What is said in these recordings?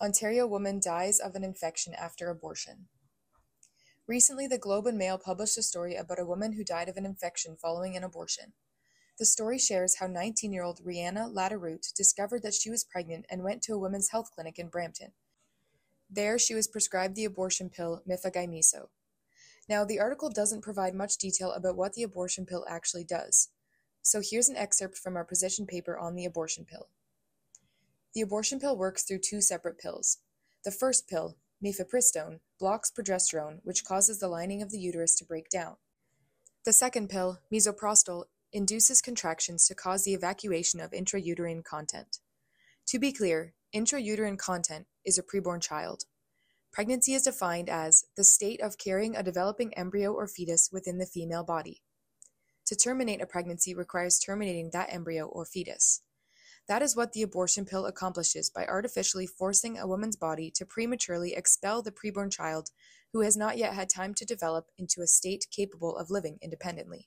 Ontario woman dies of an infection after abortion. Recently, the Globe and Mail published a story about a woman who died of an infection following an abortion. The story shares how 19-year-old Rihanna Latteroute discovered that she was pregnant and went to a women's health clinic in Brampton. There, she was prescribed the abortion pill mifegymiso. Now, the article doesn't provide much detail about what the abortion pill actually does. So here's an excerpt from our position paper on the abortion pill. The abortion pill works through two separate pills. The first pill, mifepristone, blocks progesterone, which causes the lining of the uterus to break down. The second pill, misoprostol, induces contractions to cause the evacuation of intrauterine content. To be clear, intrauterine content is a preborn child. Pregnancy is defined as the state of carrying a developing embryo or fetus within the female body. To terminate a pregnancy requires terminating that embryo or fetus. That is what the abortion pill accomplishes by artificially forcing a woman's body to prematurely expel the preborn child who has not yet had time to develop into a state capable of living independently.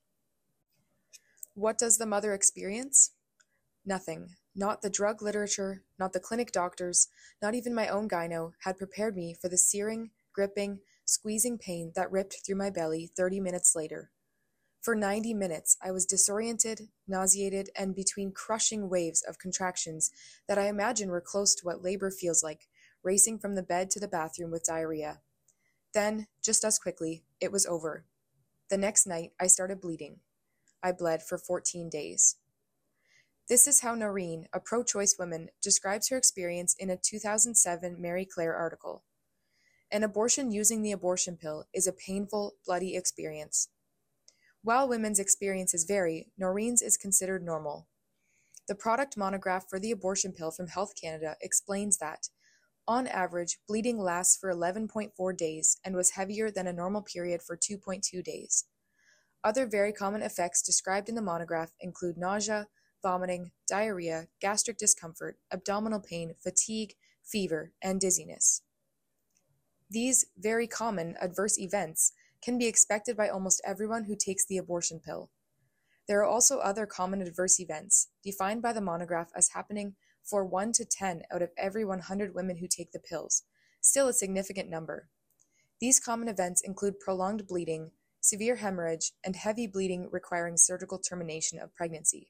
What does the mother experience? Nothing. Not the drug literature, not the clinic doctors, not even my own gyno had prepared me for the searing, gripping, squeezing pain that ripped through my belly 30 minutes later. For 90 minutes, I was disoriented, nauseated, and between crushing waves of contractions that I imagine were close to what labor feels like, racing from the bed to the bathroom with diarrhea. Then, just as quickly, it was over. The next night, I started bleeding. I bled for 14 days. This is how Noreen, a pro-choice woman, describes her experience in a 2007 Marie Claire article. An abortion using the abortion pill is a painful, bloody experience. While women's experiences vary, Noreen's is considered normal. The product monograph for the abortion pill from Health Canada explains that, on average, bleeding lasts for 11.4 days and was heavier than a normal period for 2.2 days. Other very common effects described in the monograph include nausea, vomiting, diarrhea, gastric discomfort, abdominal pain, fatigue, fever, and dizziness. These very common adverse events can be expected by almost everyone who takes the abortion pill. There are also other common adverse events, defined by the monograph as happening for 1 to 10 out of every 100 women who take the pills, still a significant number. These common events include prolonged bleeding, severe hemorrhage, and heavy bleeding requiring surgical termination of pregnancy.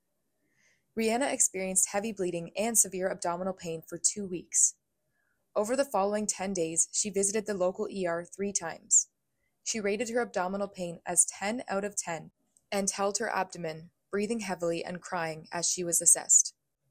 Rihanna experienced heavy bleeding and severe abdominal pain for 2 weeks. Over the following 10 days, she visited the local ER 3 times. She rated her abdominal pain as 10 out of 10 and held her abdomen, breathing heavily and crying as she was assessed.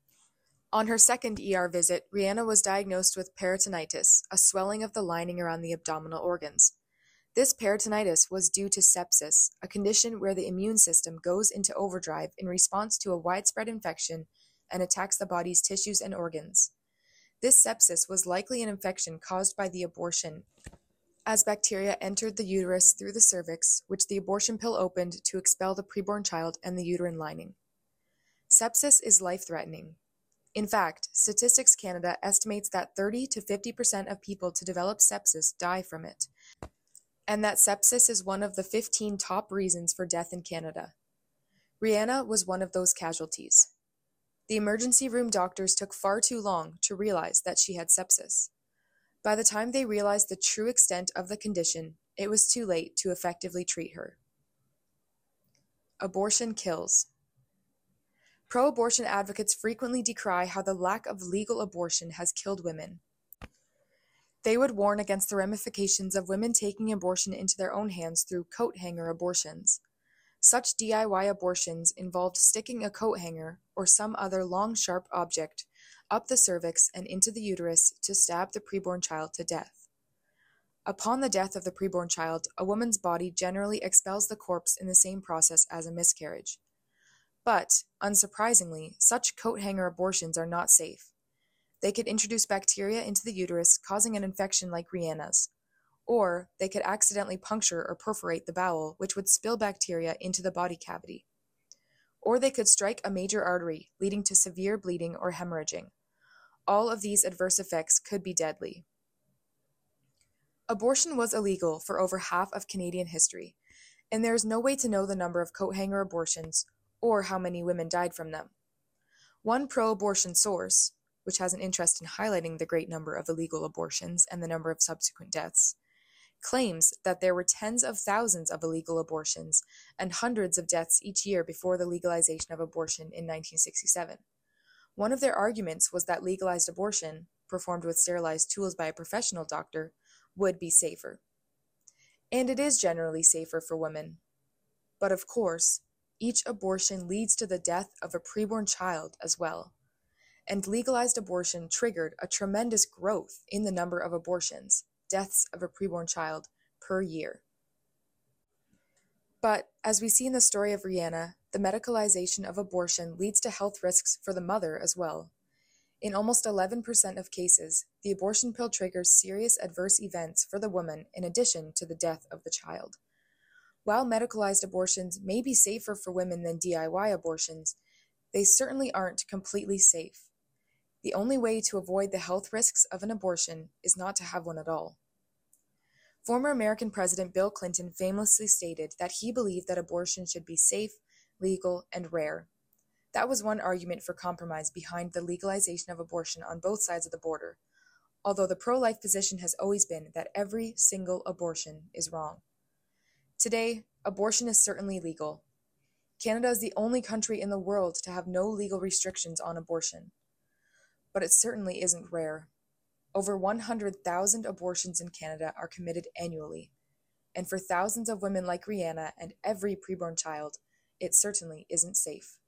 On her second ER visit, Rihanna was diagnosed with peritonitis, a swelling of the lining around the abdominal organs. This peritonitis was due to sepsis, a condition where the immune system goes into overdrive in response to a widespread infection and attacks the body's tissues and organs. This sepsis was likely an infection caused by the abortion, as bacteria entered the uterus through the cervix, which the abortion pill opened to expel the preborn child and the uterine lining. Sepsis is life-threatening. In fact, Statistics Canada estimates that 30 to 50% of people to develop sepsis die from it, and that sepsis is one of the 15 top reasons for death in Canada. Rihanna was one of those casualties. The emergency room doctors took far too long to realize that she had sepsis. By the time they realized the true extent of the condition, it was too late to effectively treat her. Abortion kills. Pro-abortion advocates frequently decry how the lack of legal abortion has killed women. They would warn against the ramifications of women taking abortion into their own hands through coat hanger abortions. Such DIY abortions involved sticking a coat hanger or some other long, sharp object up the cervix and into the uterus to stab the preborn child to death. Upon the death of the preborn child, a woman's body generally expels the corpse in the same process as a miscarriage. But, unsurprisingly, such coat hanger abortions are not safe. They could introduce bacteria into the uterus, causing an infection like Rihanna's. Or they could accidentally puncture or perforate the bowel, which would spill bacteria into the body cavity. Or they could strike a major artery, leading to severe bleeding or hemorrhaging. All of these adverse effects could be deadly. Abortion was illegal for over half of Canadian history, and there is no way to know the number of coat hanger abortions or how many women died from them. One pro-abortion source, which has an interest in highlighting the great number of illegal abortions and the number of subsequent deaths, claims that there were tens of thousands of illegal abortions and hundreds of deaths each year before the legalization of abortion in 1967. One of their arguments was that legalized abortion, performed with sterilized tools by a professional doctor, would be safer. And it is generally safer for women. But of course, each abortion leads to the death of a preborn child as well. And legalized abortion triggered a tremendous growth in the number of abortions, deaths of a preborn child, per year. But, as we see in the story of Rihanna, the medicalization of abortion leads to health risks for the mother as well. In almost 11% of cases, the abortion pill triggers serious adverse events for the woman in addition to the death of the child. While medicalized abortions may be safer for women than DIY abortions, they certainly aren't completely safe. The only way to avoid the health risks of an abortion is not to have one at all. Former American President Bill Clinton famously stated that he believed that abortion should be safe, legal, and rare. That was one argument for compromise behind the legalization of abortion on both sides of the border, although the pro-life position has always been that every single abortion is wrong. Today, abortion is certainly legal. Canada is the only country in the world to have no legal restrictions on abortion. But it certainly isn't rare. Over 100,000 abortions in Canada are committed annually, and for thousands of women like Rihanna and every preborn child, it certainly isn't safe.